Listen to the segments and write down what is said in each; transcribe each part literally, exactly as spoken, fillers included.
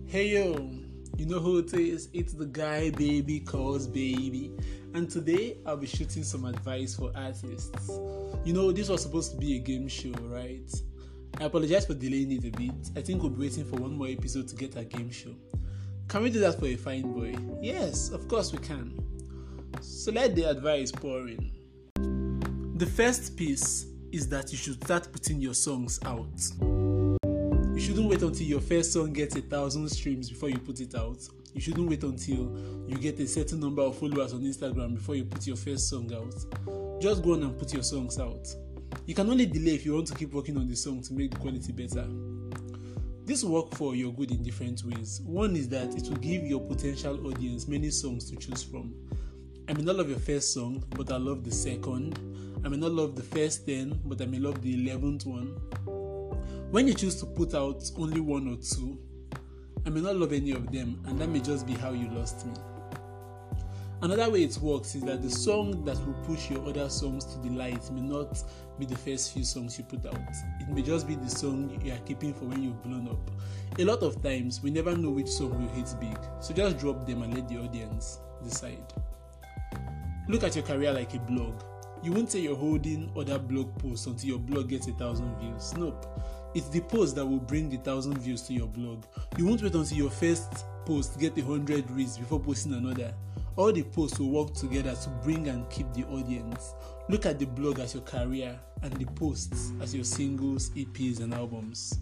Hey yo, you know who it is? It's the guy baby calls baby. And today I'll be shooting some advice for artists. You know, this was supposed to be a game show, right? I apologize for delaying it a bit. I think we'll be waiting for one more episode to get our game show. Can we do that for a fine boy? Yes, of course we can. So let the advice pour in. The first piece is that you should start putting your songs out. You shouldn't wait until your first song gets a thousand streams before you put it out. You shouldn't wait until you get a certain number of followers on Instagram before you put your first song out. Just go on and put your songs out. You can only delay if you want to keep working on the song to make the quality better. This will work for your good in different ways. One is that it will give your potential audience many songs to choose from. I may not love your first song, but I love the second. I may not love the first ten, but I may love the eleventh one. When you choose to put out only one or two, I may not love any of them, and that may just be how you lost me. Another way it works is that the song that will push your other songs to the light may not be the first few songs you put out. It may just be the song you are keeping for when you've blown up. A lot of times, we never know which song will hit big, so just drop them and let the audience decide. Look at your career like a blog. You won't say you're holding other blog posts until your blog gets a thousand views. Nope. It's the post that will bring the thousand views to your blog. You won't wait until your first post get a hundred reads before posting another. All the posts will work together to bring and keep the audience. Look at the blog as your career and the posts as your singles, E Ps and albums.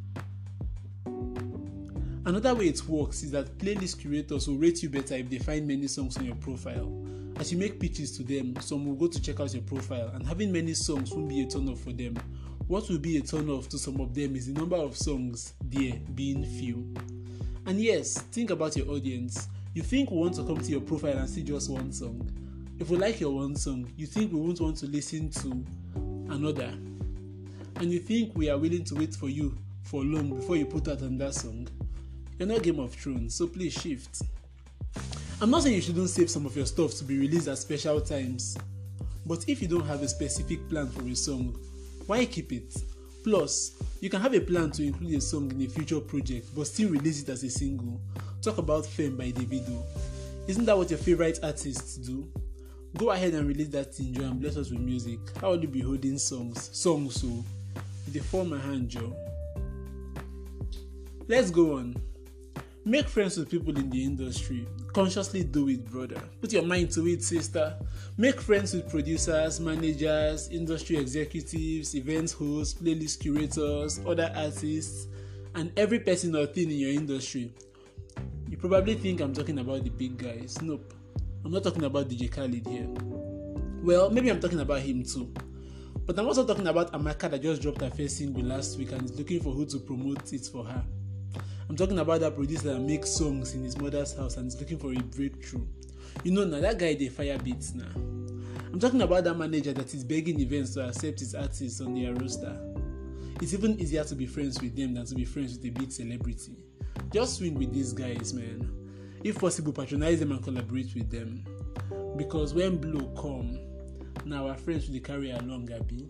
Another way it works is that playlist curators will rate you better if they find many songs on your profile. As you make pitches to them, some will go to check out your profile, and having many songs won't be a turn off for them. What will be a turn off to some of them is the number of songs there being few. And yes, think about your audience. You think we want to come to your profile and see just one song. If we like your one song, you think we won't want to listen to another. And you think we are willing to wait for you for long before you put out another song. You're not Game of Thrones, so please shift. I'm not saying you shouldn't save some of your stuff to be released at special times. But if you don't have a specific plan for a song, why keep it? Plus, you can have a plan to include a song in a future project but still release it as a single. Talk about Fame by Davido. Isn't that what your favorite artists do? Go ahead and release that thing, Joe, and bless us with music. How will you be holding songs? Songs, so they form a hand, Joe. Let's go on. Make friends with people in the industry. Consciously do it, brother. Put your mind to it, sister. Make friends with producers, managers, industry executives, event hosts, playlist curators, other artists, and every person or thing in your industry. You probably think I'm talking about the big guys. Nope. I'm not talking about D J Khaled here. Well, maybe I'm talking about him too. But I'm also talking about Amaka that just dropped her first single last week and is looking for who to promote it for her. I'm talking about that producer that makes songs in his mother's house and is looking for a breakthrough. You know, now that guy, they fire beats now. I'm talking about that manager that is begging events to accept his artists on their roster. It's even easier to be friends with them than to be friends with a big celebrity. Just swing with these guys, man. If possible, patronize them and collaborate with them. Because when blow come, now our friends will carry along, Abi.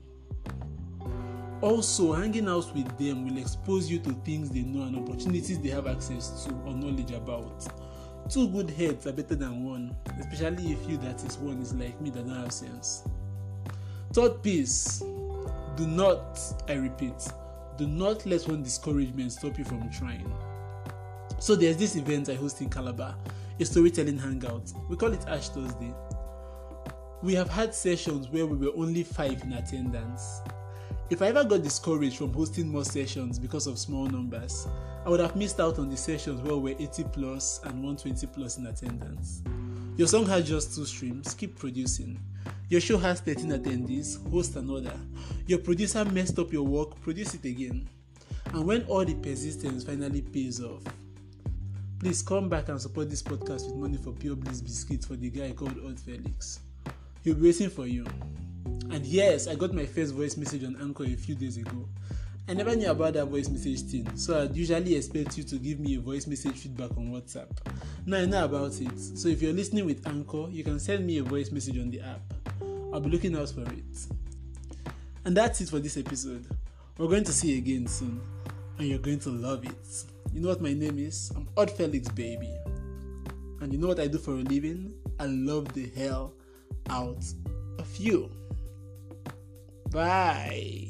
Also, hanging out with them will expose you to things they know and opportunities they have access to or knowledge about. Two good heads are better than one, especially if you that is one is like me that don't have sense. Third piece, do not, I repeat, do not let one discouragement stop you from trying. So there's this event I host in Calabar, a storytelling hangout. We call it Ash Thursday. We have had sessions where we were only five in attendance. If I ever got discouraged from hosting more sessions because of small numbers, I would have missed out on the sessions where we were eighty plus and one hundred twenty plus in attendance. Your song has just two streams, keep producing. Your show has thirteen attendees, host another. Your producer messed up your work, produce it again. And when all the persistence finally pays off, please come back and support this podcast with money for Pure Bliss Biscuits for the guy called Odd Felix. He'll be waiting for you. And yes, I got my first voice message on Anchor a few days ago. I never knew about that voice message thing, so I'd usually expect you to give me a voice message feedback on WhatsApp. Now I know about it, so if you're listening with Anchor, you can send me a voice message on the app. I'll be looking out for it. And that's it for this episode. We're going to see you again soon, and you're going to love it. You know what my name is? I'm Odd Felix, baby. And you know what I do for a living? I love the hell out of you. Bye.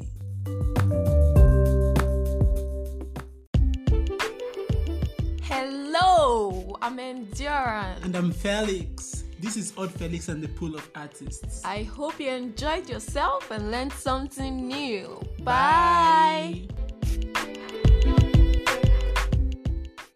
Hello, I'm Endurance. And I'm Felix. This is Odd Felix and the Pool of Artists. I hope you enjoyed yourself and learned something new. Bye. Bye.